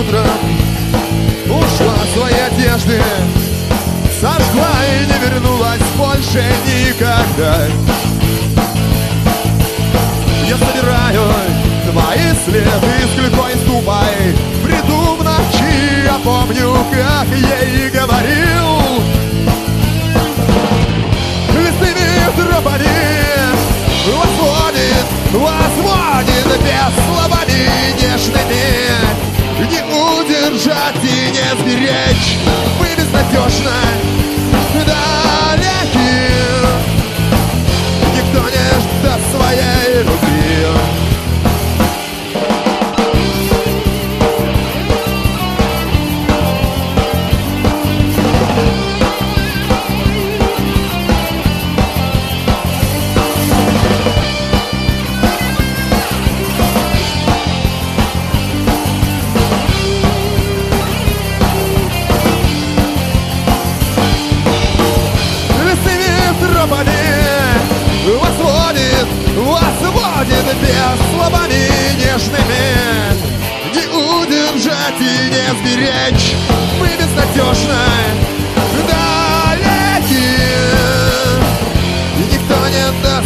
утром ушла в свои одежды, сожгла и не вернулась больше никогда. Я собираю твои следы с клюкой ступай, приду в ночи, я помню, как ей говорил. Лесными тропами возводит словами нежными. Не удержать и не сберечь, мы безнадежно далеки. Никто не ждет своей руки. Возводит без словами нежными. Не удержать и не сберечь, мы безнадежно далеки. И никто не даст